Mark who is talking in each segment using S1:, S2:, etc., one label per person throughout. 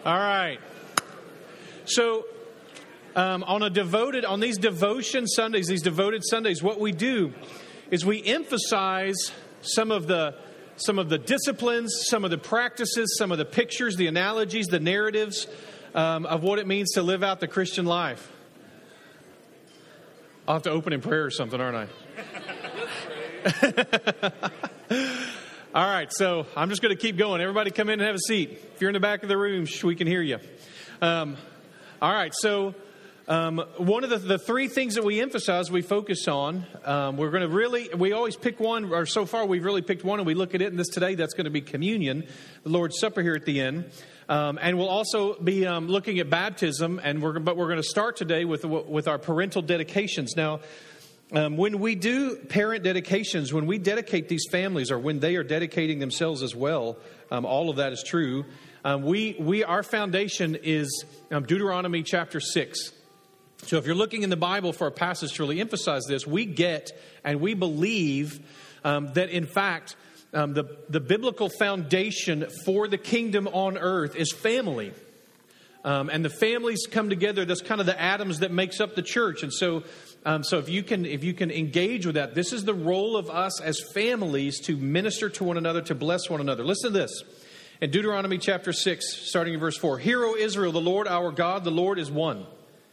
S1: All right. So, on these devotion Sundays, these devoted Sundays, what we do is we emphasize some of the disciplines, some of the practices, some of the pictures, the analogies, the narratives of what it means to live out the Christian life. I'll have to open in prayer or something, aren't I? All right, so I'm just going to keep going. Everybody come in and have a seat. If you're in the back of the room, we can hear you. All right, so one of the three things that we emphasize, we focus on, we always pick one, or so far we've really picked one, and we look at it, and today that's going to be communion, the Lord's Supper here at the end. And we'll also be looking at baptism, but we're going to start today with our parental dedications. Now, when we do parent dedications, when we dedicate these families, or when they are dedicating themselves as well, all of that is true. Our foundation is Deuteronomy chapter 6. So if you're looking in the Bible for a passage to really emphasize this, we get and we believe that in fact the biblical foundation for the kingdom on earth is family. And the families come together. That's kind of the atoms that makes up the church. And so if you can engage with that, this is the role of us as families to minister to one another, to bless one another. Listen to this. In Deuteronomy chapter 6, starting in verse 4, Hear, O Israel, the Lord our God, the Lord is one.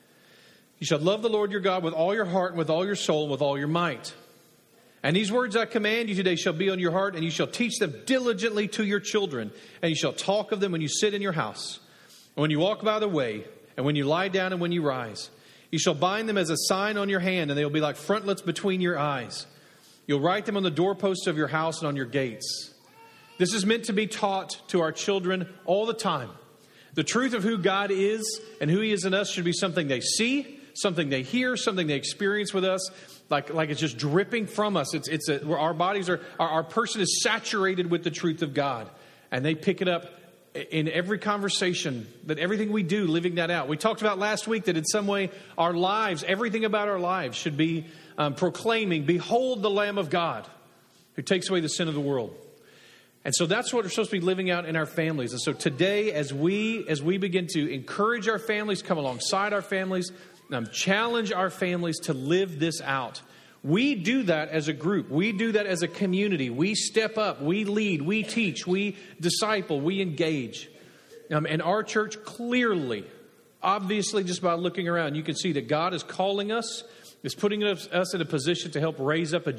S1: You shall love the Lord your God with all your heart and with all your soul and with all your might. And these words I command you today shall be on your heart, and you shall teach them diligently to your children. And you shall talk of them when you sit in your house, and when you walk by the way, and when you lie down and when you rise. You shall bind them as a sign on your hand, and they will be like frontlets between your eyes. You'll write them on the doorposts of your house and on your gates. This is meant to be taught to our children all the time. The truth of who God is and who He is in us should be something they see, something they hear, something they experience with us, like it's just dripping from us. Where our bodies our person is saturated with the truth of God, and they pick it up in every conversation, that everything we do, living that out. We talked about last week that in some way our lives, everything about our lives should be proclaiming, Behold the Lamb of God who takes away the sin of the world. And so that's what we're supposed to be living out in our families. And so today, as we begin to encourage our families, come alongside our families, challenge our families to live this out. We do that as a group. We do that as a community. We step up. We lead. We teach. We disciple. We engage. And our church clearly, obviously, just by looking around, you can see that God is calling us, is putting us in a position to help raise up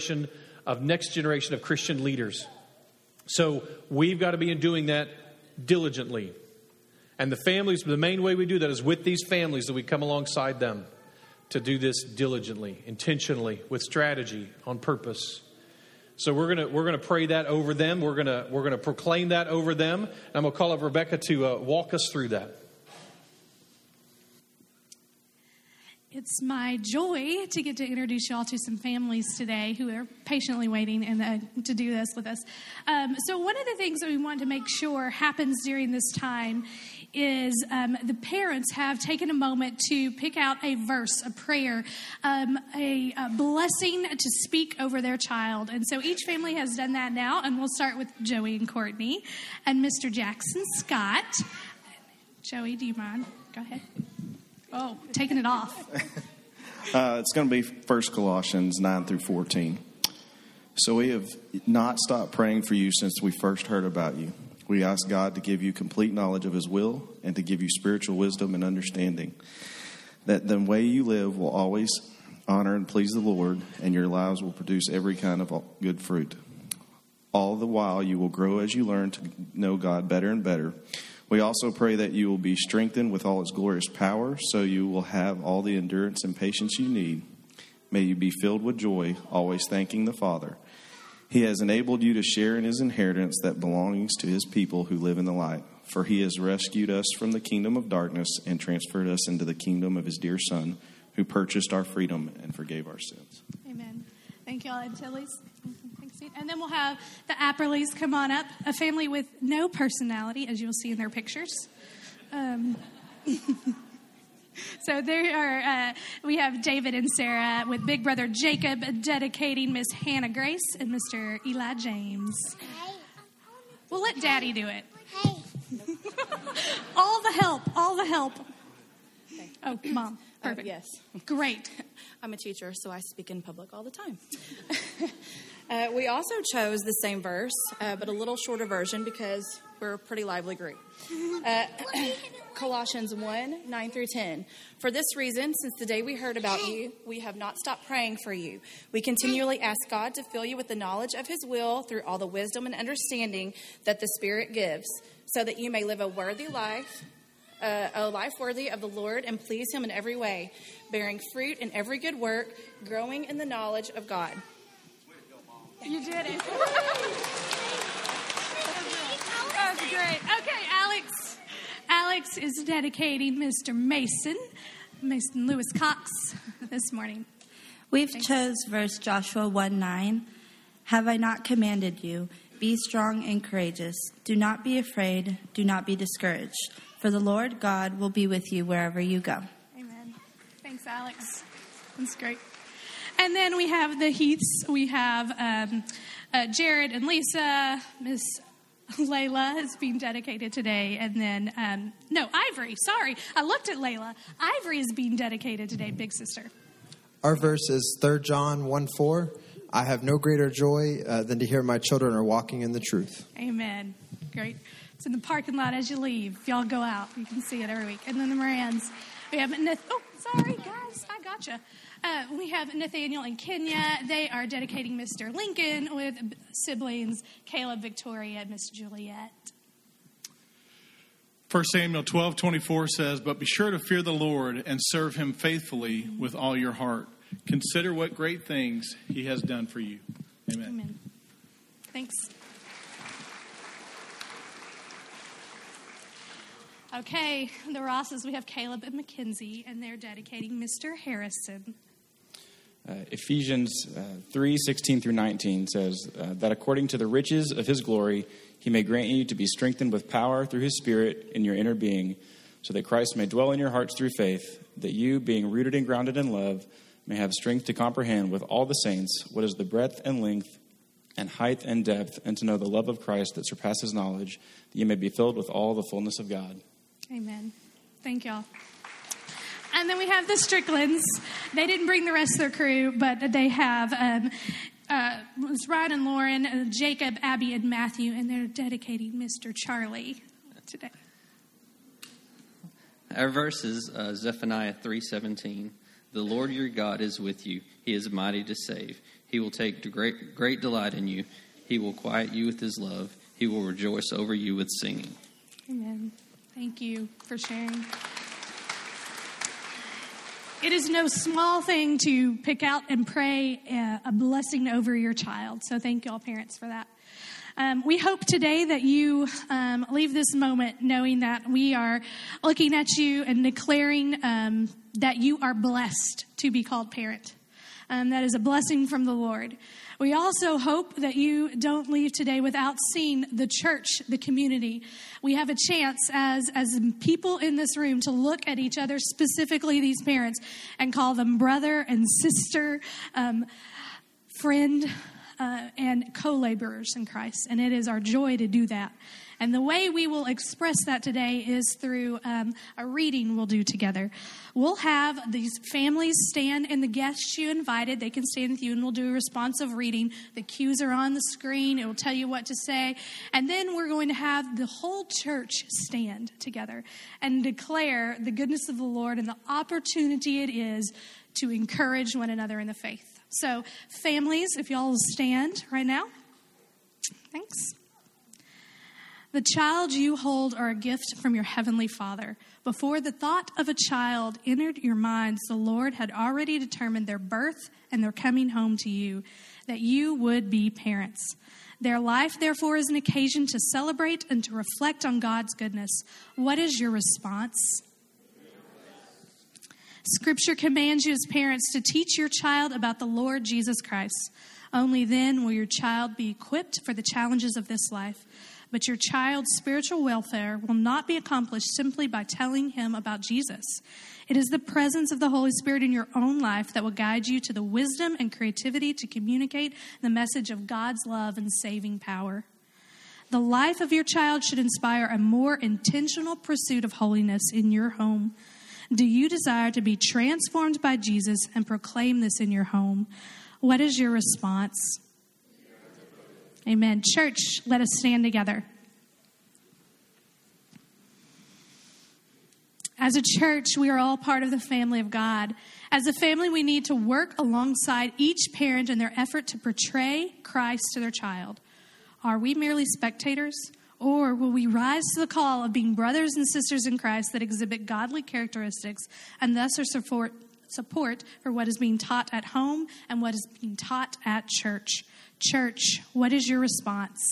S1: next generation of Christian leaders. So we've got to be doing that diligently. And the main way we do that is with these families, that we come alongside them to do this diligently, intentionally, with strategy, on purpose. So we're gonna pray that over them. We're gonna proclaim that over them. And I'm gonna call up Rebecca to walk us through that.
S2: It's my joy to get to introduce y'all to some families today who are patiently waiting to do this with us. So one of the things that we want to make sure happens during this time is the parents have taken a moment to pick out a verse, a prayer, a blessing to speak over their child. And so each family has done that now, and we'll start with Joey and Courtney and Mr. Jackson Scott. Joey, do you mind? Go ahead. Oh, taking it off.
S3: It's going to be 1 Colossians 9 through 14. So we have not stopped praying for you since we first heard about you. We ask God to give you complete knowledge of His will and to give you spiritual wisdom and understanding, that the way you live will always honor and please the Lord, and your lives will produce every kind of good fruit. All the while you will grow as you learn to know God better and better. We also pray that you will be strengthened with all its glorious power, so you will have all the endurance and patience you need. May you be filled with joy, always thanking the Father. He has enabled you to share in His inheritance that belongs to His people who live in the light. For He has rescued us from the kingdom of darkness and transferred us into the kingdom of His dear Son, who purchased our freedom and forgave our sins.
S2: Amen. Thank you all. And Tilly's. And then we'll have the Apperleys come on up, a family with no personality, as you'll see in their pictures. So we have David and Sarah with big brother Jacob dedicating Miss Hannah Grace and Mr. Eli James. We'll let Daddy do it. All the help.
S4: Okay.
S2: Oh, Mom. Perfect.
S4: Yes.
S2: Great.
S4: I'm a teacher, so I speak in public all the time. We also chose the same verse, but a little shorter version because we're a pretty lively group. Colossians 1, 9 through 10. For this reason, since the day we heard about you, we have not stopped praying for you. We continually ask God to fill you with the knowledge of his will through all the wisdom and understanding that the Spirit gives, so that you may live a worthy life, a life worthy of the Lord, and please him in every way, bearing fruit in every good work, growing in the knowledge of God.
S2: You did it. That's great. Okay, Alex is dedicating Mr. Mason Lewis Cox this morning.
S5: We've chose verse Joshua 1:9. Have I not commanded you? Be strong and courageous. Do not be afraid. Do not be discouraged. For the Lord God will be with you wherever you go.
S2: Amen. Thanks, Alex. That's great. And then we have the Heaths. We have Jared and Lisa. Miss Layla is being dedicated today. And then, Ivory. Sorry. I looked at Layla. Ivory is being dedicated today, big sister.
S6: Our verse is 3 John 1:4. I have no greater joy than to hear my children are walking in the truth.
S2: Amen. Great. It's in the parking lot as you leave. If y'all go out, you can see it every week. And then the Morans. We have sorry, guys. I gotcha. We have Nathaniel and Kenya. They are dedicating Mr. Lincoln with siblings Caleb, Victoria, and Miss Juliet.
S7: 1 Samuel 12:24 says, but be sure to fear the Lord and serve him faithfully with all your heart. Consider what great things he has done for you. Amen.
S2: Amen. Thanks. Okay, the Rosses, we have Caleb and Mackenzie, and they're dedicating Mr. Harrison.
S8: Ephesians 3:16 through 19 says that according to the riches of his glory, he may grant you to be strengthened with power through his Spirit in your inner being, so that Christ may dwell in your hearts through faith, that you, being rooted and grounded in love, may have strength to comprehend with all the saints what is the breadth and length and height and depth, and to know the love of Christ that surpasses knowledge, that you may be filled with all the fullness of God.
S2: Amen. Thank y'all. And then we have the Stricklands. They didn't bring the rest of their crew, but they have Ryan and Lauren, Jacob, Abby, and Matthew, and they're dedicating Mr. Charlie today.
S9: Our verse is Zephaniah 3:17. The Lord your God is with you. He is mighty to save. He will take great delight in you. He will quiet you with his love. He will rejoice over you with singing.
S2: Amen. Thank you for sharing. It is no small thing to pick out and pray a blessing over your child. So thank you all, parents, for that. We hope today that you leave this moment knowing that we are looking at you and declaring that you are blessed to be called parent. That is a blessing from the Lord. We also hope that you don't leave today without seeing the church, the community. We have a chance as people in this room to look at each other, specifically these parents, and call them brother and sister, friend, and co-laborers in Christ. And it is our joy to do that. And the way we will express that today is through a reading we'll do together. We'll have these families stand, and the guests you invited, they can stand with you, and we'll do a responsive reading. The cues are on the screen. It will tell you what to say. And then we're going to have the whole church stand together and declare the goodness of the Lord and the opportunity it is to encourage one another in the faith. So, families, if y'all will stand right now. Thanks. The child you hold are a gift from your heavenly Father. Before the thought of a child entered your minds, the Lord had already determined their birth and their coming home to you, that you would be parents. Their life, therefore, is an occasion to celebrate and to reflect on God's goodness. What is your response? Scripture commands you as parents to teach your child about the Lord Jesus Christ. Only then will your child be equipped for the challenges of this life. But your child's spiritual welfare will not be accomplished simply by telling him about Jesus. It is the presence of the Holy Spirit in your own life that will guide you to the wisdom and creativity to communicate the message of God's love and saving power. The life of your child should inspire a more intentional pursuit of holiness in your home. Do you desire to be transformed by Jesus and proclaim this in your home? What is your response? Amen. Church, let us stand together. As a church, we are all part of the family of God. As a family, we need to work alongside each parent in their effort to portray Christ to their child. Are we merely spectators? Or will we rise to the call of being brothers and sisters in Christ that exhibit godly characteristics and thus are support for what is being taught at home and what is being taught at church? Church, what is your response?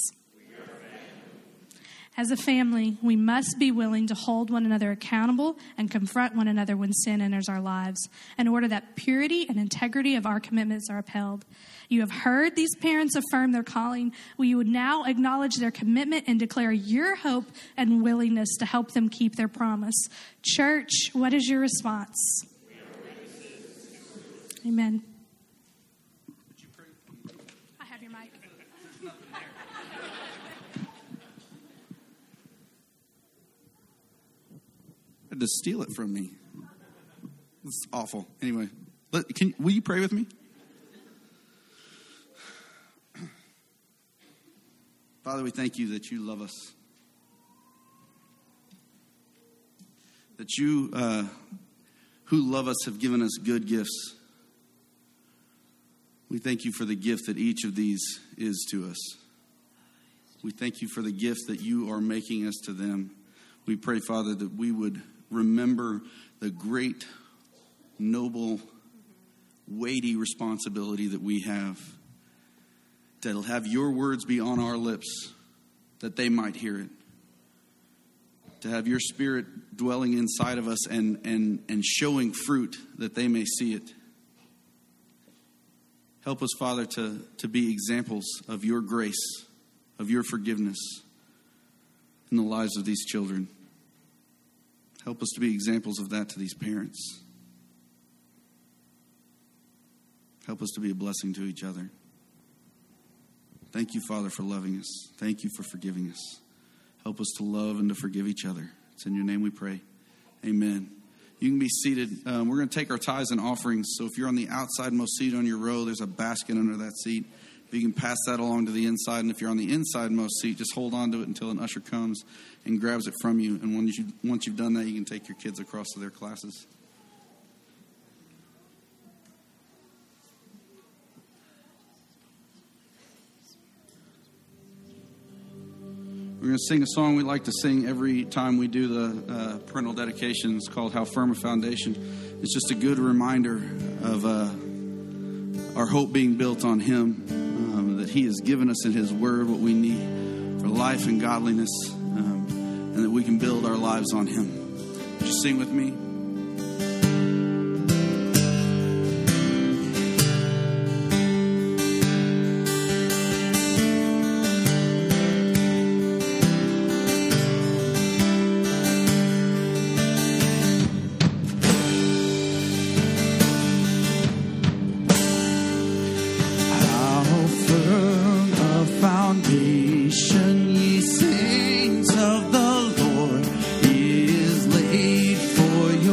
S2: As a family, we must be willing to hold one another accountable and confront one another when sin enters our lives in order that purity and integrity of our commitments are upheld. You have heard these parents affirm their calling. Will you now acknowledge their commitment and declare your hope and willingness to help them keep their promise? Church, what is your response? Amen. I have your mic.
S10: To steal it from me. It's awful. Anyway, will you pray with me? Father, we thank you that you love us. That you, who love us, have given us good gifts. We thank you for the gift that each of these is to us. We thank you for the gift that you are making us to them. We pray, Father, that we would remember the great, noble, weighty responsibility that we have to have your words be on our lips, that they might hear it. To have your Spirit dwelling inside of us and showing fruit that they may see it. Help us, Father, to be examples of your grace, of your forgiveness in the lives of these children. Help us to be examples of that to these parents. Help us to be a blessing to each other. Thank you, Father, for loving us. Thank you for forgiving us. Help us to love and to forgive each other. It's in your name we pray. Amen. You can be seated. We're going to take our tithes and offerings. So if you're on the outside-most seat on your row, there's a basket under that seat. If you can pass that along to the inside. And if you're on the inside-most seat, just hold on to it until an usher comes and grabs it from you. And once you've done that, you can take your kids across to their classes. We're going to sing a song we like to sing every time we do the parental dedications called How Firm a Foundation. It's just a good reminder of our hope being built on Him, that He has given us in His Word what we need for life and godliness, and that we can build our lives on Him. Would you sing with me?
S11: Ye saints of the Lord is laid for you.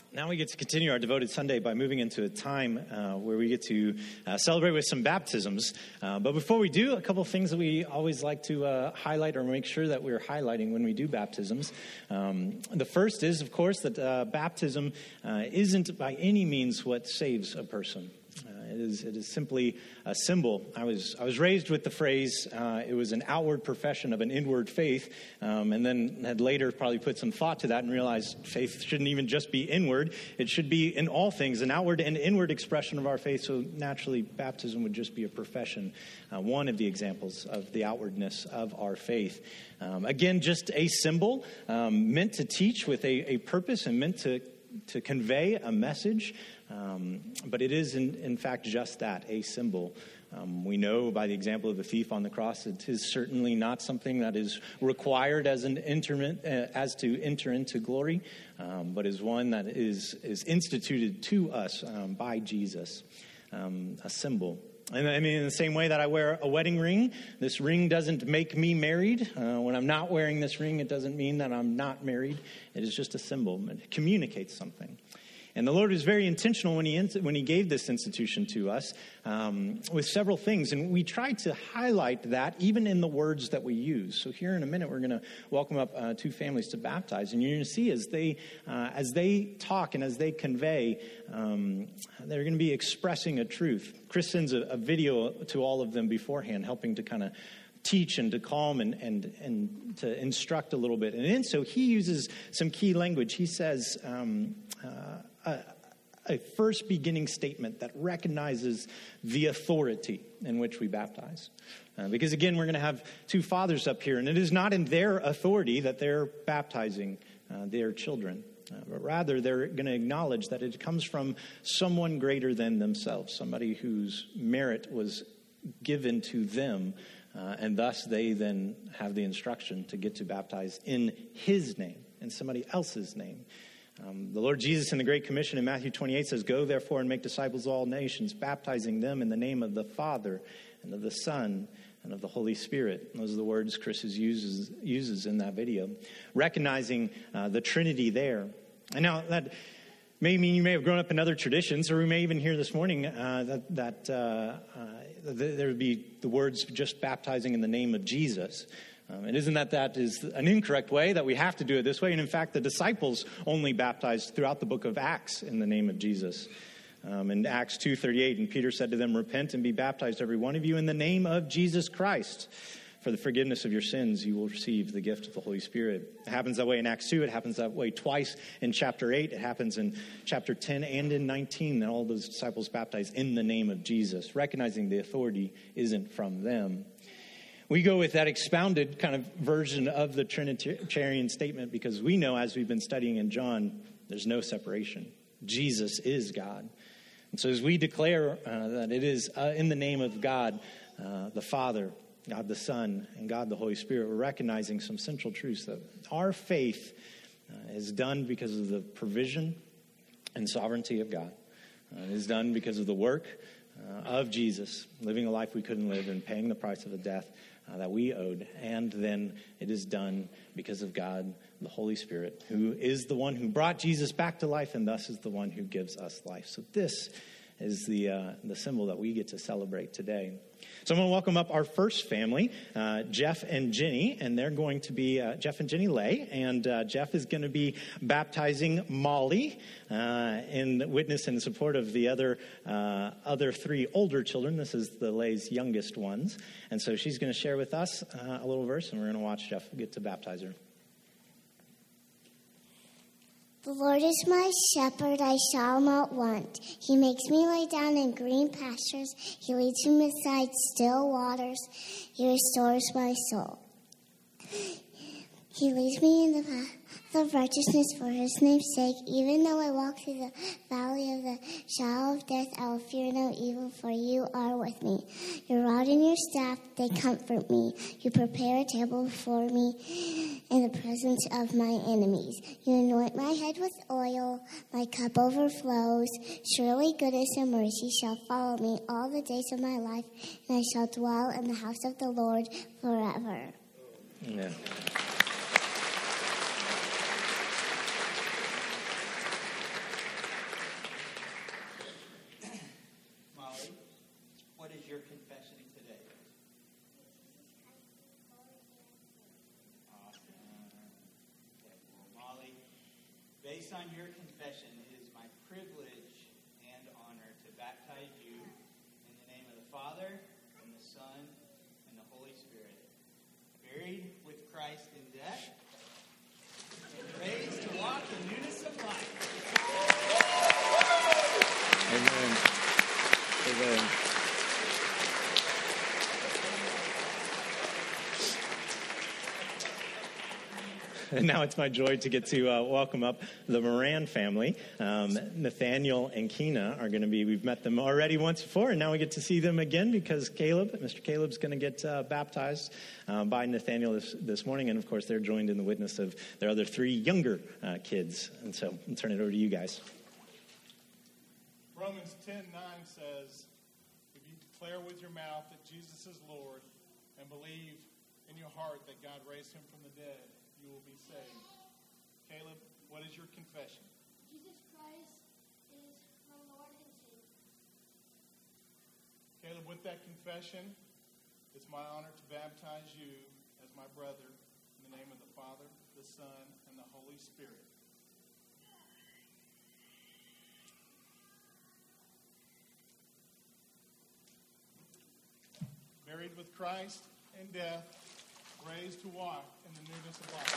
S11: Now we get to continue our Devoted Sunday by moving into a time where we get to celebrate with some baptisms. But before we do, a couple of things that we always like to highlight or make sure that we're highlighting when we do baptisms. The first is, of course, that baptism isn't by any means what saves a person. It is simply a symbol. I was raised with the phrase, it was an outward profession of an inward faith, and then had later probably put some thought to that and realized faith shouldn't even just be inward. It should be in all things, an outward and inward expression of our faith. So naturally, baptism would just be a profession, one of the examples of the outwardness of our faith. Again, just a symbol meant to teach with a purpose and meant to convey a message. But it is, in fact, just that, a symbol. We know by the example of the thief on the cross, it is certainly not something that is required as to enter into glory, but is one that is instituted to us by Jesus, a symbol. And I mean, in the same way that I wear a wedding ring, this ring doesn't make me married. When I'm not wearing this ring, it doesn't mean that I'm not married. It is just a symbol. It communicates something. And the Lord was very intentional when he gave this institution to us with several things. And we tried to highlight that even in the words that we use. So here in a minute, we're going to welcome up two families to baptize. And you're going to see as they talk and as they convey, they're going to be expressing a truth. Chris sends a video to all of them beforehand, helping to kind of teach and to calm and to instruct a little bit. And so he uses some key language. He says a first beginning statement that recognizes the authority in which we baptize. Because again, we're going to have two fathers up here, and it is not in their authority that they're baptizing their children. But rather, they're going to acknowledge that it comes from someone greater than themselves, somebody whose merit was given to them, and thus they then have the instruction to get to baptize in his name, in somebody else's name. The Lord Jesus in the Great Commission in Matthew 28 says, "Go therefore and make disciples of all nations, baptizing them in the name of the Father and of the Son and of the Holy Spirit." Those are the words Chris uses in that video, recognizing the Trinity there. And now that may mean you may have grown up in other traditions, or we may even hear this morning that there would be the words just baptizing in the name of Jesus. It isn't that is an incorrect way, that we have to do it this way. And in fact, the disciples only baptized throughout the book of Acts in the name of Jesus. In Acts 2:38, and Peter said to them, "Repent and be baptized, every one of you, in the name of Jesus Christ. For the forgiveness of your sins, you will receive the gift of the Holy Spirit." It happens that way in Acts 2. It happens that way twice in chapter 8. It happens in chapter 10 and in 19. That all those disciples baptized in the name of Jesus, recognizing the authority isn't from them. We go with that expounded kind of version of the Trinitarian statement because we know, as we've been studying in John, there's no separation. Jesus is God. And so as we declare that it is in the name of God, the Father, God the Son, and God the Holy Spirit, we're recognizing some central truths that our faith is done because of the provision and sovereignty of God. It is done because of the work of Jesus, living a life we couldn't live and paying the price of the death that we owed. And then it is done because of God, the Holy Spirit, who is the one who brought Jesus back to life and thus is the one who gives us life. So this is the symbol that we get to celebrate today. So I'm going to welcome up our first family, Jeff and Jenny, and they're going to be Jeff and Jenny Lay, and Jeff is going to be baptizing Molly in witness and support of the other three older children. This is the Lay's youngest ones, and so she's going to share with us a little verse, and we're going to watch Jeff get to baptize her.
S12: The Lord is my shepherd, I shall not want. He makes me lie down in green pastures. He leads me beside still waters. He restores my soul. He leads me in the path of righteousness for his name's sake. Even though I walk through the valley of the shadow of death, I will fear no evil, for you are with me. Your rod and your staff, they comfort me. You prepare a table before me in the presence of my enemies. You anoint my head with oil, my cup overflows. Surely goodness and mercy shall follow me all the days of my life, and I shall dwell in the house of the Lord forever.
S11: Yeah.
S13: Based on your confession, it is my privilege and honor to baptize you in the name of the Father, and the Son, and the Holy Spirit. Buried with Christ in death, and raised to walk in newness of life.
S11: Amen. Amen. And now it's my joy to get to welcome up the Moran family. Nathaniel and Keena are going to be, we've met them already once before, and now we get to see them again because Mr. Caleb's going to get baptized by Nathaniel this morning. And, of course, they're joined in the witness of their other 3 younger kids. And so I'll turn it over to you guys.
S7: Romans 10:9 says, if you declare with your mouth that Jesus is Lord and believe in your heart that God raised him from the dead, you will be saved. Caleb, what is your confession?
S12: Jesus Christ is my Lord and Savior.
S7: Caleb, with that confession, it's my honor to baptize you as my brother in the name of the Father, the Son, and the Holy Spirit. Buried with Christ in death, raised to walk in the newness of life.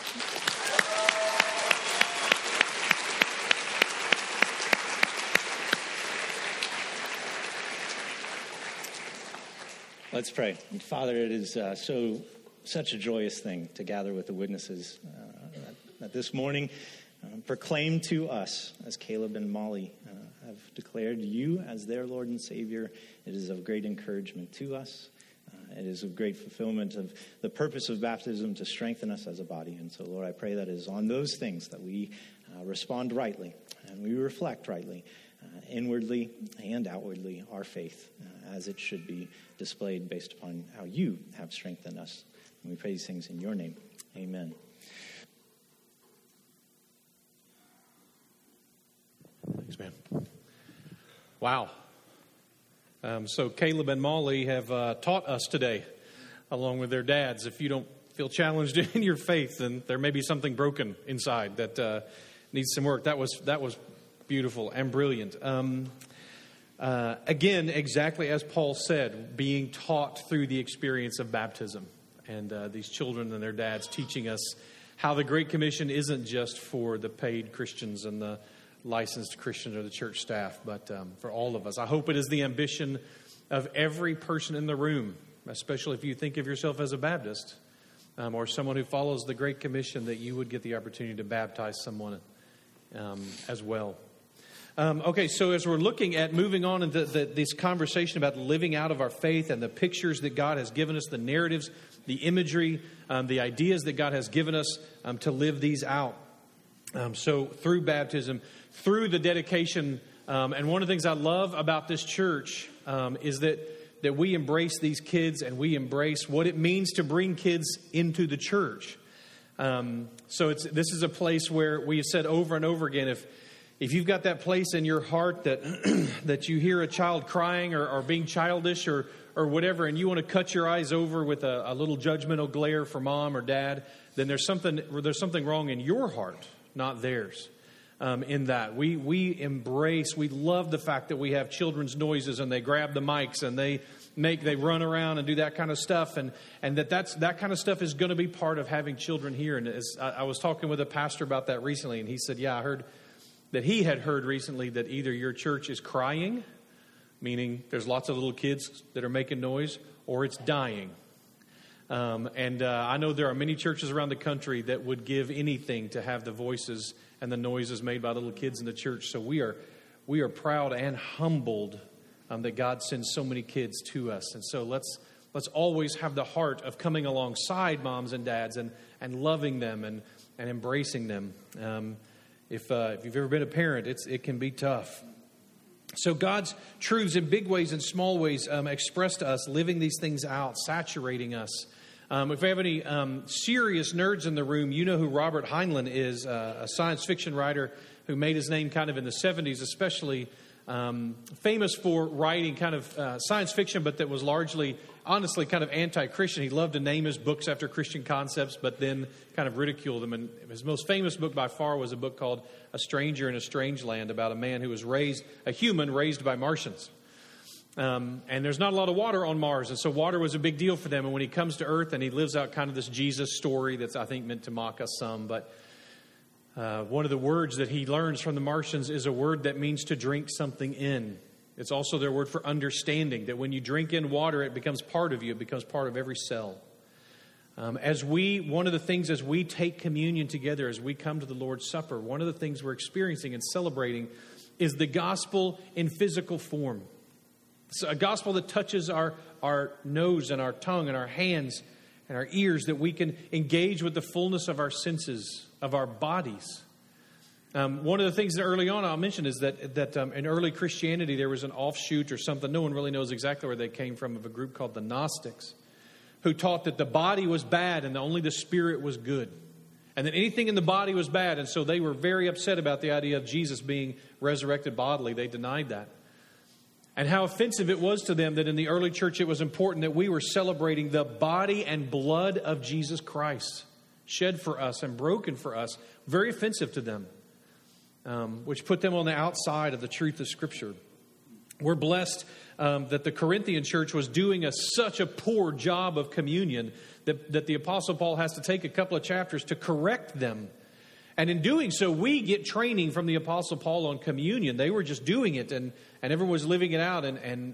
S11: Let's pray. Father, it is such a joyous thing to gather with the witnesses that this morning proclaim to us, as Caleb and Molly have declared you as their Lord and Savior. It is of great encouragement to us. It is of great fulfillment of the purpose of baptism to strengthen us as a body. And so, Lord, I pray that it is on those things that we respond rightly and we reflect rightly, inwardly and outwardly, our faith as it should be displayed based upon how you have strengthened us. And we pray these things in your name. Amen.
S1: Thanks, man. Wow. So Caleb and Molly have taught us today, along with their dads. If you don't feel challenged in your faith, then there may be something broken inside that needs some work. That was beautiful and brilliant. Again, exactly as Paul said, being taught through the experience of baptism. And these children and their dads teaching us how the Great Commission isn't just for the paid Christians and the licensed Christian or the church staff, but for all of us. I hope it is the ambition of every person in the room, especially if you think of yourself as a Baptist or someone who follows the Great Commission, that you would get the opportunity to baptize someone as well. Okay, so as we're looking at moving on into this conversation about living out of our faith and the pictures that God has given us, the narratives, the imagery, the ideas that God has given us to live these out. So through baptism, through the dedication, and one of the things I love about this church is that we embrace these kids and we embrace what it means to bring kids into the church. So this is a place where we have said over and over again, if you've got that place in your heart that that you hear a child crying or being childish or whatever, and you want to cut your eyes over with a little judgmental glare for mom or dad, then there's something wrong in your heart, not theirs. In that we love the fact that we have children's noises and they grab the mics and they run around and do that kind of stuff, and that kind of stuff is going to be part of having children here. And as I was talking with a pastor about that recently, and he said, yeah, I heard that he had heard recently that either your church is crying, meaning there's lots of little kids that are making noise, or it's dying. And I know there are many churches around the country that would give anything to have the voices and the noises made by little kids in the church. So we are proud and humbled that God sends so many kids to us. And so let's always have the heart of coming alongside moms and dads and loving them and embracing them. If you've ever been a parent, it can be tough. So God's truths in big ways and small ways expressed to us, living these things out, saturating us. If we have any serious nerds in the room, you know who Robert Heinlein is, a science fiction writer who made his name kind of in the 70s, especially famous for writing kind of science fiction, but that was largely, honestly, kind of anti-Christian. He loved to name his books after Christian concepts, but then kind of ridiculed them. And his most famous book by far was a book called A Stranger in a Strange Land, about a man who was a human raised by Martians. And there's not a lot of water on Mars, and so water was a big deal for them. And when he comes to Earth and he lives out kind of this Jesus story that's, I think, meant to mock us some, but one of the words that he learns from the Martians is a word that means to drink something in. It's also their word for understanding, that when you drink in water, it becomes part of you. It becomes part of every cell. One of the things as we take communion together, as we come to the Lord's Supper, one of the things we're experiencing and celebrating is the gospel in physical form. It's a gospel that touches our nose and our tongue and our hands and our ears, that we can engage with the fullness of our senses, of our bodies. One of the things that early on I'll mention is that in early Christianity there was an offshoot or something, no one really knows exactly where they came from, of a group called the Gnostics, who taught that the body was bad and only the spirit was good. And that anything in the body was bad, and so they were very upset about the idea of Jesus being resurrected bodily. They denied that. And how offensive it was to them that in the early church it was important that we were celebrating the body and blood of Jesus Christ, shed for us and broken for us. Very offensive to them, which put them on the outside of the truth of Scripture. We're blessed that the Corinthian church was doing such a poor job of communion that the Apostle Paul has to take a couple of chapters to correct them. And in doing so, we get training from the Apostle Paul on communion. They were just doing it, and everyone was living it out.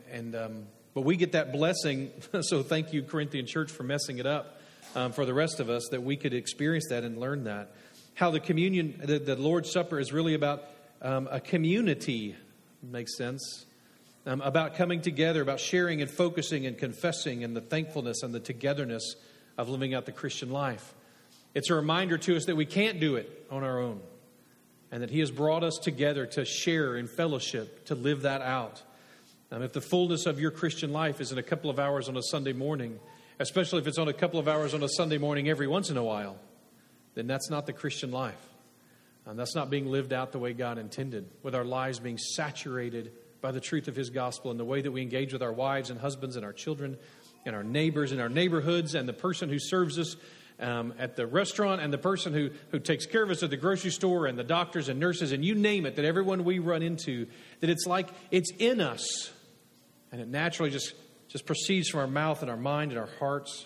S1: But we get that blessing. So thank you, Corinthian church, for messing it up for the rest of us, that we could experience that and learn that. How the communion, the Lord's Supper, is really about a community. Makes sense. About coming together, about sharing and focusing and confessing, and the thankfulness and the togetherness of living out the Christian life. It's a reminder to us that we can't do it on our own, and that He has brought us together to share in fellowship, to live that out. If the fullness of your Christian life is in a couple of hours on a Sunday morning, especially if it's on a couple of hours on a Sunday morning every once in a while, then that's not the Christian life. That's not being lived out the way God intended, with our lives being saturated by the truth of His gospel and the way that we engage with our wives and husbands and our children and our neighbors and our neighborhoods and the person who serves us at the restaurant and the person who takes care of us at the grocery store and the doctors and nurses and you name it, that everyone we run into, that it's like it's in us and it naturally just proceeds from our mouth and our mind and our hearts.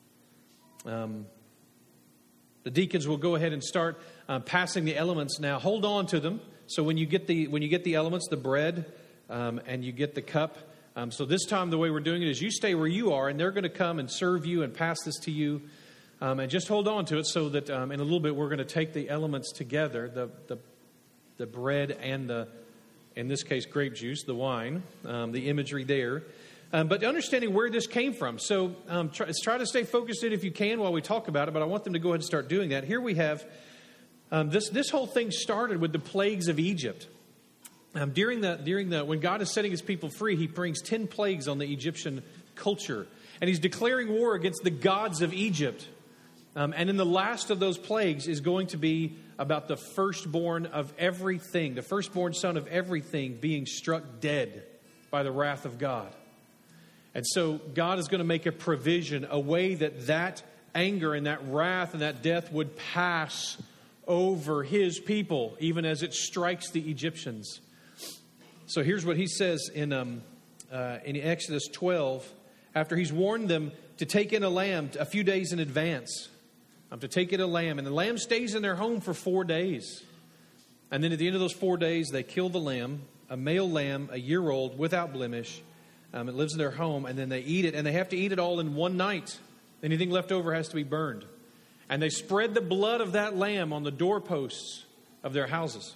S1: The deacons will go ahead and start passing the elements now. Hold on to them. So when you get the elements, the bread and you get the cup. So this time the way we're doing it is you stay where you are, and they're going to come and serve you and pass this to you. And just hold on to it, so that in a little bit we're going to take the elements together, the bread and in this case, grape juice, the wine, the imagery there. But understanding where this came from. So try to stay focused in it if you can while we talk about it, but I want them to go ahead and start doing that. Here we have, this whole thing started with the plagues of Egypt. During when God is setting His people free, He brings 10 plagues on the Egyptian culture. And He's declaring war against the gods of Egypt. And in the last of those plagues is going to be about the firstborn of everything, the firstborn son of everything being struck dead by the wrath of God. And so God is going to make a provision, a way that anger and that wrath and that death would pass over His people, even as it strikes the Egyptians. So here's what He says in Exodus 12, after He's warned them to take in a lamb a few days in advance. To take in a lamb, and the lamb stays in their home for 4 days. And then at the end of those 4 days, they kill the lamb, a male lamb, a year old, without blemish. It lives in their home, and then they eat it, and they have to eat it all in one night. Anything left over has to be burned. And they spread the blood of that lamb on the doorposts of their houses.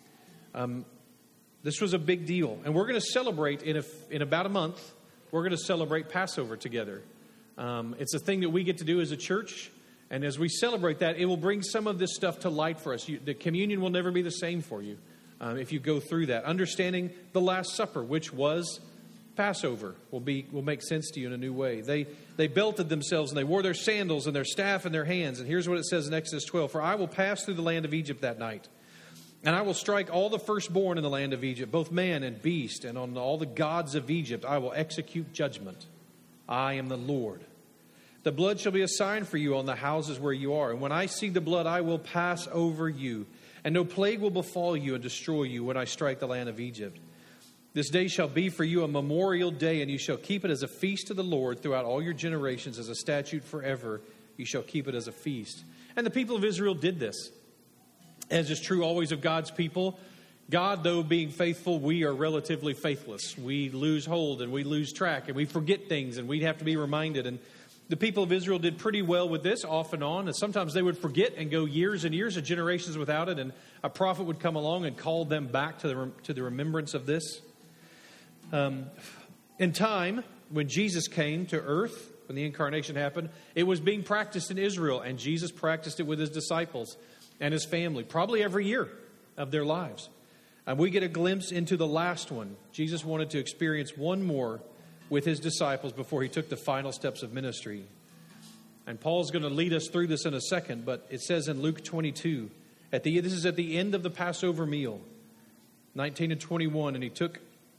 S1: This was a big deal. And we're going to celebrate in about a month, we're going to celebrate Passover together. It's a thing that we get to do as a church. And as we celebrate that, it will bring some of this stuff to light for us. The communion will never be the same for you if you go through that. Understanding the Last Supper, which was Passover, will make sense to you in a new way. They belted themselves and they wore their sandals and their staff in their hands. And here's what it says in Exodus 12. For I will pass through the land of Egypt that night. And I will strike all the firstborn in the land of Egypt, both man and beast, and on all the gods of Egypt I will execute judgment. I am the Lord. The blood shall be a sign for you on the houses where you are. And when I see the blood, I will pass over you. And no plague will befall you and destroy you when I strike the land of Egypt. This day shall be for you a memorial day, and you shall keep it as a feast to the Lord throughout all your generations, as a statute forever. You shall keep it as a feast. And the people of Israel did this. As is true always of God's people, God, though being faithful, we are relatively faithless. We lose hold and we lose track and we forget things and we have to be reminded. And the people of Israel did pretty well with this off and on. And sometimes they would forget and go years and years of generations without it. And a prophet would come along and call them back to the remembrance of this. In time, when Jesus came to earth, when the incarnation happened, it was being practiced in Israel. And Jesus practiced it with his disciples and his family, probably every year of their lives. And we get a glimpse into the last one. Jesus wanted to experience one more with his disciples before he took the final steps of ministry. And Paul's going to lead us through this in a second, but it says in Luke 22, this is at the end of the Passover meal, 19 and 21, and he took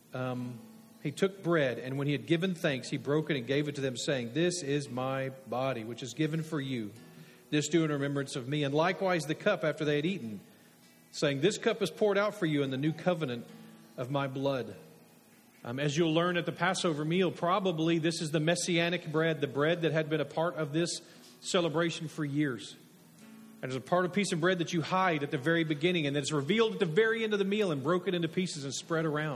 S1: bread, and when he had given thanks, he broke it and gave it to them, saying, "This is my body, which is given for you. This do in remembrance of me." And likewise the cup after they had eaten, saying, "This cup is poured out for you in the new covenant of my blood." As you'll learn at the Passover meal, probably this is the Messianic bread, the bread that had been a part of this celebration for years. And it's a part of piece of bread that you hide at the very beginning, and then it's revealed at the very end of the meal and broken into pieces and spread around.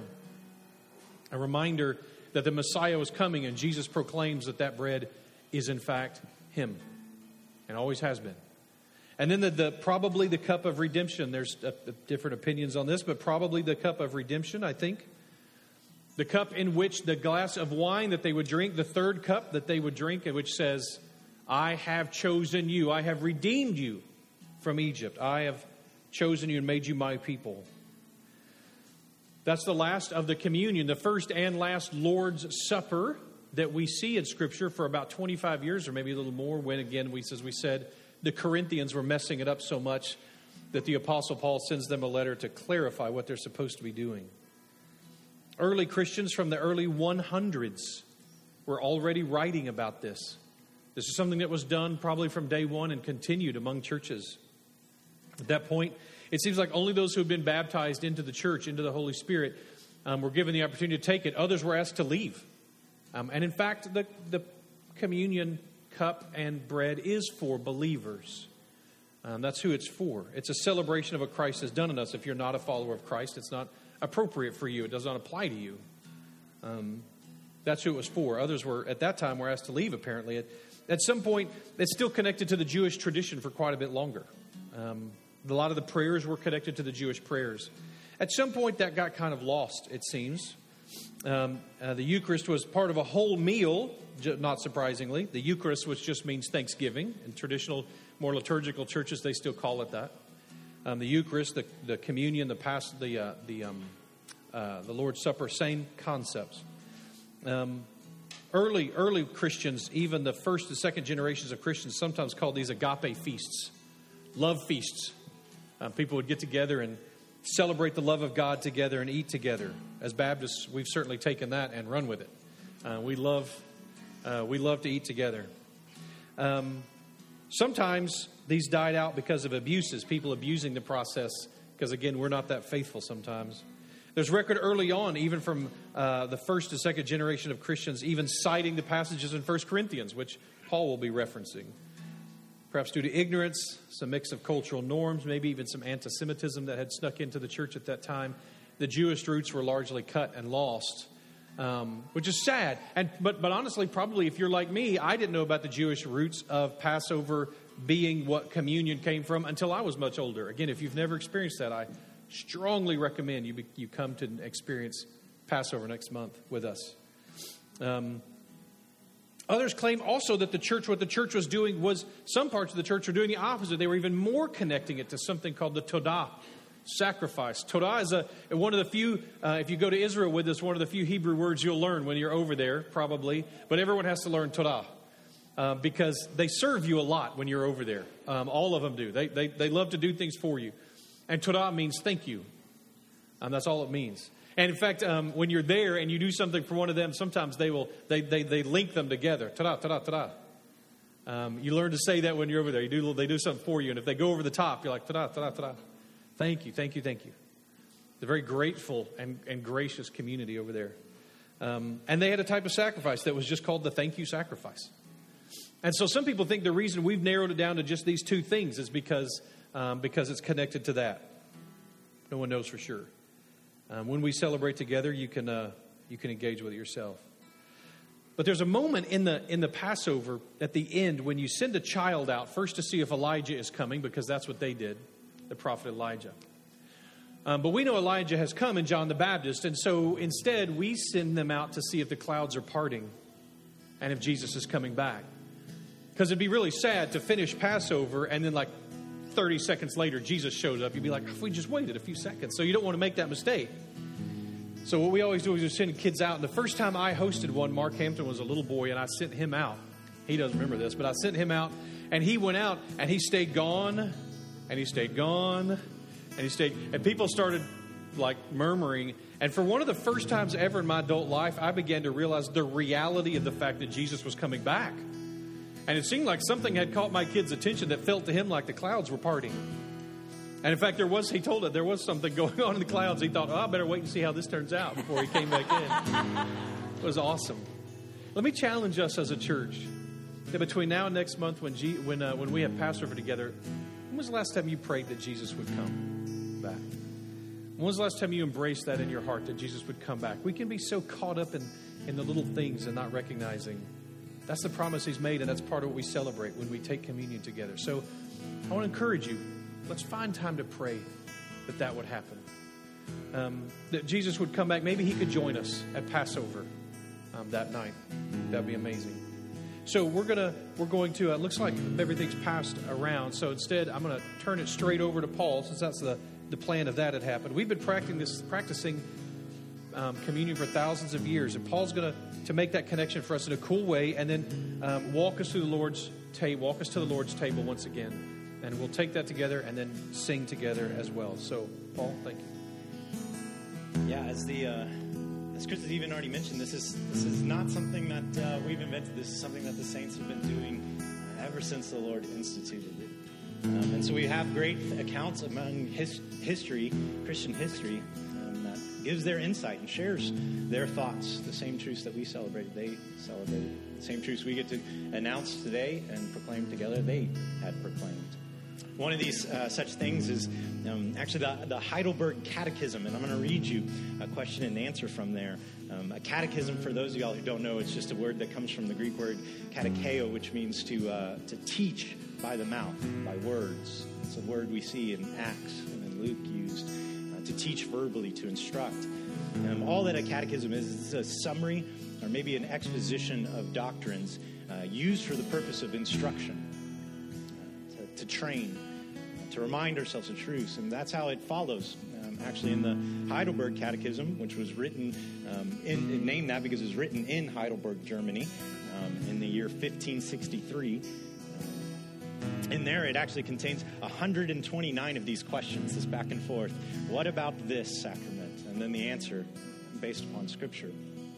S1: A reminder that the Messiah was coming, and Jesus proclaims that bread is in fact him, and always has been. And then probably the cup of redemption. There's different opinions on this, but probably the cup of redemption, I think. The cup in which the glass of wine that they would drink, the third cup that they would drink, which says, "I have chosen you, I have redeemed you from Egypt. I have chosen you and made you my people." That's the last of the communion, the first and last Lord's Supper that we see in Scripture for about 25 years or maybe a little more, when, again, as we said, the Corinthians were messing it up so much that the Apostle Paul sends them a letter to clarify what they're supposed to be doing. Early Christians from the early 100s were already writing about this. This is something that was done probably from day one and continued among churches. At that point, it seems like only those who have been baptized into the church, into the Holy Spirit, were given the opportunity to take it. Others were asked to leave. And in fact, the communion cup and bread is for believers. That's who it's for. It's a celebration of what Christ has done in us. If you're not a follower of Christ, it's not appropriate for you. It does not apply to you. That's who it was for. Others were, at that time, were asked to leave, apparently. At some point, it's still connected to the Jewish tradition for quite a bit longer. A lot of the prayers were connected to the Jewish prayers. At some point, that got kind of lost, it seems. The Eucharist was part of a whole meal, not surprisingly. The Eucharist, which just means Thanksgiving. In traditional, more liturgical churches, they still call it that. The Eucharist, the communion, the Lord's Supper, same concepts. Early Christians, even the first and second generations of Christians, sometimes called these agape feasts, love feasts. People would get together and celebrate the love of God together and eat together. As Baptists, we've certainly taken that and run with it. We love to eat together. Sometimes these died out because of abuses, people abusing the process, because, again, we're not that faithful sometimes. There's record early on, even from the first and second generation of Christians, even citing the passages in 1 Corinthians, which Paul will be referencing. Perhaps due to ignorance, some mix of cultural norms, maybe even some anti-Semitism that had snuck into the church at that time. The Jewish roots were largely cut and lost, which is sad. But honestly, probably if you're like me, I didn't know about the Jewish roots of Passover being what communion came from until I was much older. Again, if you've never experienced that, I strongly recommend you come to experience Passover next month with us. Others claim also that what the church was doing was, some parts of the church were doing the opposite. They were even more connecting it to something called the Todah, sacrifice. Todah is one of the few, if you go to Israel with us, one of the few Hebrew words you'll learn when you're over there, probably. But everyone has to learn Todah because they serve you a lot when you're over there. All of them do. They love to do things for you. And Torah means thank you. That's all it means. And in fact, when you're there and you do something for one of them, sometimes they link them together. Torah, Torah, Torah. You learn to say that when you're over there. They do something for you. And if they go over the top, you're like, Torah, Torah, Torah. Thank you, thank you, thank you. They're very grateful and gracious community over there. And they had a type of sacrifice that was just called the thank you sacrifice. And so some people think the reason we've narrowed it down to just these two things is because it's connected to that. No one knows for sure. When we celebrate together, you can engage with it yourself. But there's a moment in the Passover at the end when you send a child out first to see if Elijah is coming, because that's what they did, the prophet Elijah. But we know Elijah has come in John the Baptist, and so instead we send them out to see if the clouds are parting and if Jesus is coming back. Because it'd be really sad to finish Passover and then like 30 seconds later Jesus shows up. You'd be like, if we just waited a few seconds. So you don't want to make that mistake. So what we always do is we send kids out. And the first time I hosted one, Mark Hampton was a little boy, and I sent him out. He doesn't remember this, but I sent him out, and he went out, and he stayed gone, and he stayed gone, and he stayed. And people started like murmuring. And for one of the first times ever in my adult life, I began to realize the reality of the fact that Jesus was coming back. And it seemed like something had caught my kid's attention that felt to him like the clouds were parting. And in fact, he told it, there was something going on in the clouds. He thought, I better wait and see how this turns out before he came back in. It was awesome. Let me challenge us as a church that between now and next month when we have Passover together, when was the last time you prayed that Jesus would come back? When was the last time you embraced that in your heart that Jesus would come back? We can be so caught up in the little things and not recognizing that's the promise he's made, and that's part of what we celebrate when we take communion together. So I want to encourage you, let's find time to pray that would happen. That Jesus would come back. Maybe he could join us at Passover that night. That'd be amazing. So we're going to it looks like everything's passed around. So instead, I'm going to turn it straight over to Paul, since that's the plan of that had happened. We've been practicing communion for thousands of years, and Paul's going to make that connection for us in a cool way, and then walk us to the Lord's table once again, and we'll take that together and then sing together as well. So, Paul, thank you.
S11: Yeah, as Chris has even already mentioned, this is not something that we've invented. This is something that the saints have been doing ever since the Lord instituted it. And so we have great accounts among Christian history, that gives their insight and shares their thoughts. The same truths that we celebrated, they celebrated. The same truths we get to announce today and proclaim together, they had proclaimed. One of these such things is actually the Heidelberg Catechism, and I'm going to read you a question and answer from there. A catechism, for those of y'all who don't know, it's just a word that comes from the Greek word katekeo, which means to teach by the mouth, by words. It's a word we see in Acts and in Luke used to teach verbally, to instruct. All that a catechism is a summary or maybe an exposition of doctrines used for the purpose of instruction, to train, to remind ourselves of truths. And that's how it follows. Actually, in the Heidelberg Catechism, which was written, named that because it was written in Heidelberg, Germany, in the year 1563. In there, it actually contains 129 of these questions, this back and forth. What about this sacrament? And then the answer based upon Scripture.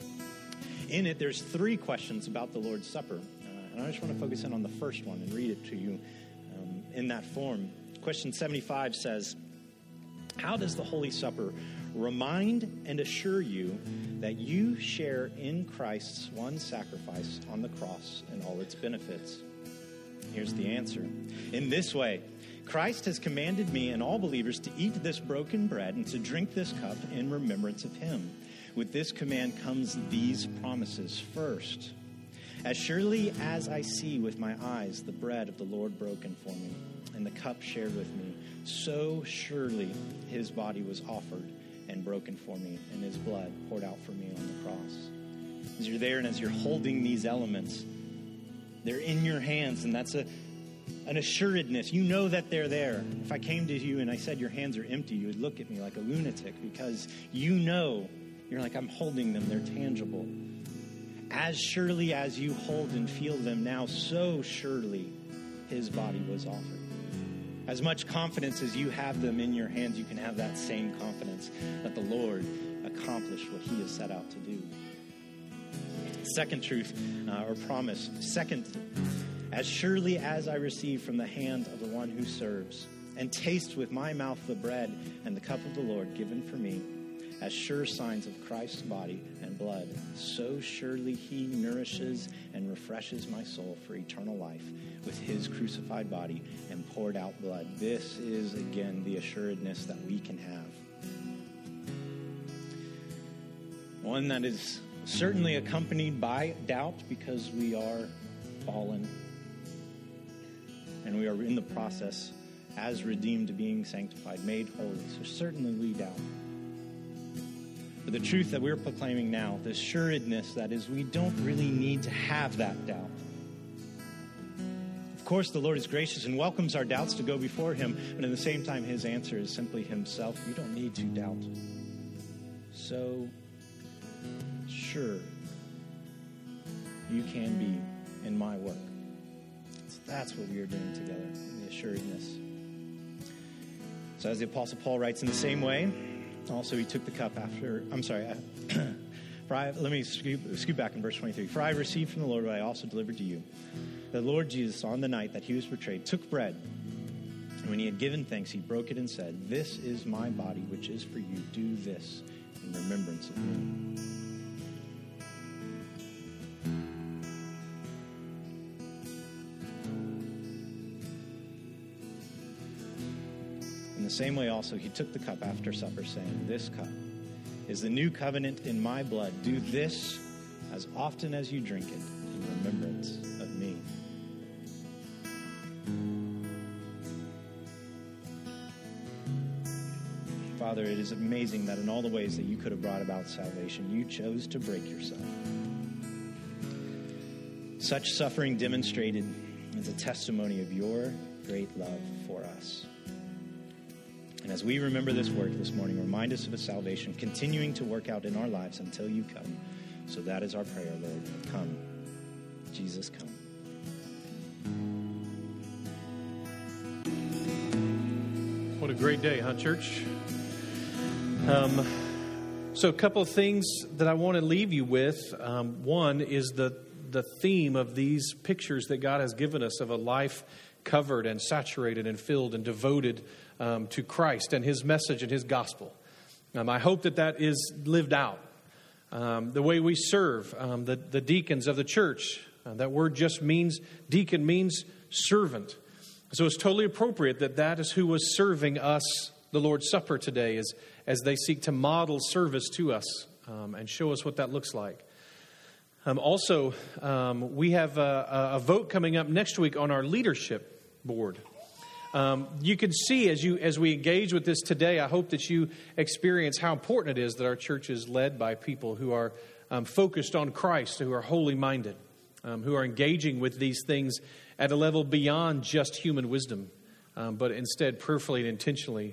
S11: In it, there's 3 questions about the Lord's Supper. And I just want to focus in on the first one and read it to you in that form. Question 75 says, how does the Holy Supper remind and assure you that you share in Christ's one sacrifice on the cross and all its benefits? Here's the answer. In this way, Christ has commanded me and all believers to eat this broken bread and to drink this cup in remembrance of him. With this command comes these promises. First, as surely as I see with my eyes the bread of the Lord broken for me and the cup shared with me, so surely his body was offered and broken for me and his blood poured out for me on the cross. As you're there and as you're holding these elements, they're in your hands, and that's an assuredness. You know that they're there. If I came to you and I said your hands are empty, you would look at me like a lunatic because you know, you're like, I'm holding them. They're tangible. As surely as you hold and feel them now, so surely his body was offered. As much confidence as you have them in your hands, you can have that same confidence that the Lord accomplished what he has set out to do. Second truth, or promise. Second, as surely as I receive from the hand of the one who serves, and taste with my mouth the bread and the cup of the Lord given for me, as sure signs of Christ's body and blood, so surely he nourishes and refreshes my soul for eternal life with his crucified body and poured out blood. This is, again, the assuredness that we can have. One that is certainly accompanied by doubt because we are fallen and we are in the process as redeemed, being sanctified, made holy. So certainly we doubt. But the truth that we're proclaiming now, the assuredness that is, we don't really need to have that doubt. Of course, the Lord is gracious and welcomes our doubts to go before him, but at the same time, his answer is simply himself. You don't need to doubt. So, sure, you can be in my work. So that's what we are doing together, in the assuredness. So as the Apostle Paul writes, in the same way, also he took the cup after, let me scoot back in verse 23. For I received from the Lord what I also delivered to you. The Lord Jesus, on the night that he was betrayed, took bread. And when he had given thanks, he broke it and said, "This is my body, which is for you. Do this in remembrance of me." In the same way also he took the cup after supper, saying, "This cup is the new covenant in my blood. Do this as often as you drink it in remembrance of me." Father, it is amazing that in all the ways that you could have brought about salvation, you chose to break yourself. Such suffering demonstrated is a testimony of your great love for us. And as we remember this work this morning, remind us of a salvation continuing to work out in our lives until you come. So that is our prayer, Lord. Come. Jesus, come.
S1: What a great day, huh, church? So a couple of things that I want to leave you with. One is the theme of these pictures that God has given us of a life covered and saturated and filled and devoted to Christ and his message and his gospel. I hope that is lived out. The way we serve, the deacons of the church, that word just means, deacon means servant. So it's totally appropriate that is who was serving us the Lord's Supper today, as they seek to model service to us and show us what that looks like. Also, we have a vote coming up next week on our leadership board. You can see as we engage with this today, I hope that you experience how important it is that our church is led by people who are focused on Christ, who are holy minded, who are engaging with these things at a level beyond just human wisdom, but instead prayerfully and intentionally.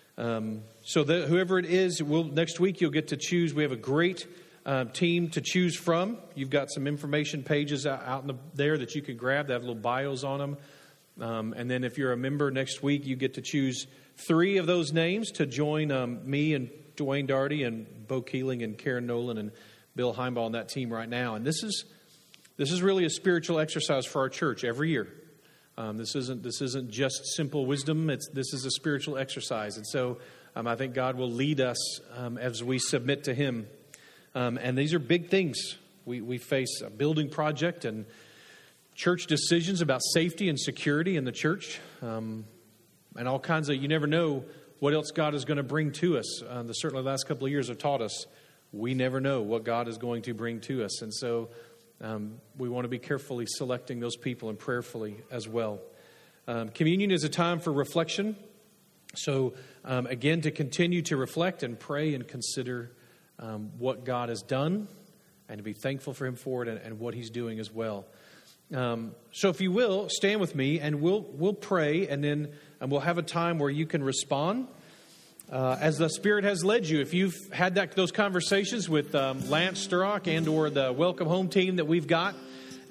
S1: So whoever it is, next week you'll get to choose. We have a great team to choose from. You've got some information pages out there that you can grab that have little bios on them. And then if you're a member next week, you get to choose 3 of those names to join me and Dwayne Daugherty and Bo Keeling and Karen Nolan and Bill Heimbaugh on that team right now. And this is really a spiritual exercise for our church every year. This isn't just simple wisdom. This is a spiritual exercise. And so I think God will lead us as we submit to him. And these are big things. We face a building project and church decisions about safety and security in the church, and all kinds of, you never know what else God is going to bring to us. Certainly the last couple of years have taught us we never know what God is going to bring to us. And so we want to be carefully selecting those people and prayerfully as well. Communion is a time for reflection. So again, to continue to reflect and pray and consider what God has done and to be thankful for him for it and what he's doing as well. So if you will, stand with me and we'll pray, and then we'll have a time where you can respond as the Spirit has led you. If you've had those conversations with Lance Sturrock and or the Welcome Home team that we've got,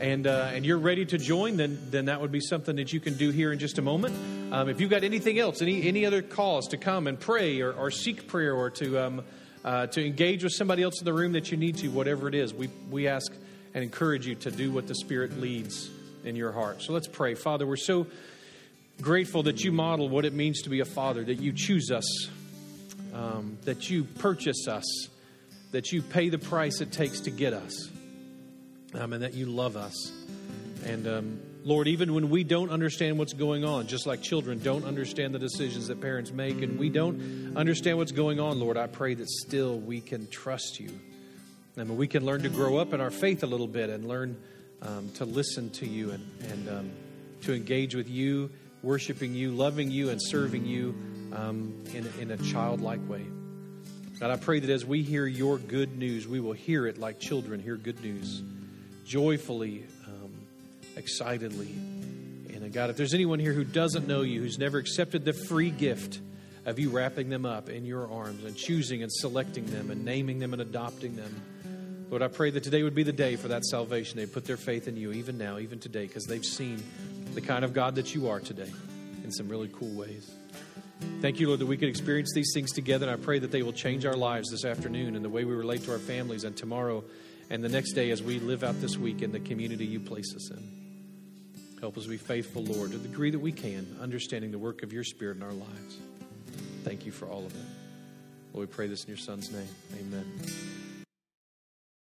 S1: and you're ready to join, then that would be something that you can do here in just a moment. If you've got anything else, any other cause to come and pray or seek prayer or to engage with somebody else in the room that you need to, whatever it is, we ask and encourage you to do what the Spirit leads in your heart. So let's pray. Father, we're so grateful that you model what it means to be a father, that you choose us, that you purchase us, that you pay the price it takes to get us, and that you love us. And Lord, even when we don't understand what's going on, just like children don't understand the decisions that parents make, and we don't understand what's going on, Lord, I pray that still we can trust you. And we can learn to grow up in our faith a little bit and learn to listen to you and to engage with you, worshiping you, loving you, and serving you in a childlike way. God, I pray that as we hear your good news, we will hear it like children hear good news, joyfully, excitedly. And God, if there's anyone here who doesn't know you, who's never accepted the free gift of you wrapping them up in your arms and choosing and selecting them and naming them and adopting them, Lord, I pray that today would be the day for that salvation. They put their faith in you even now, even today, because they've seen the kind of God that you are today in some really cool ways. Thank you, Lord, that we could experience these things together. And I pray that they will change our lives this afternoon and the way we relate to our families and tomorrow and the next day as we live out this week in the community you place us in. Help us be faithful, Lord, to the degree that we can, understanding the work of your Spirit in our lives. Thank you for all of it. Lord, we pray this in your Son's name. Amen.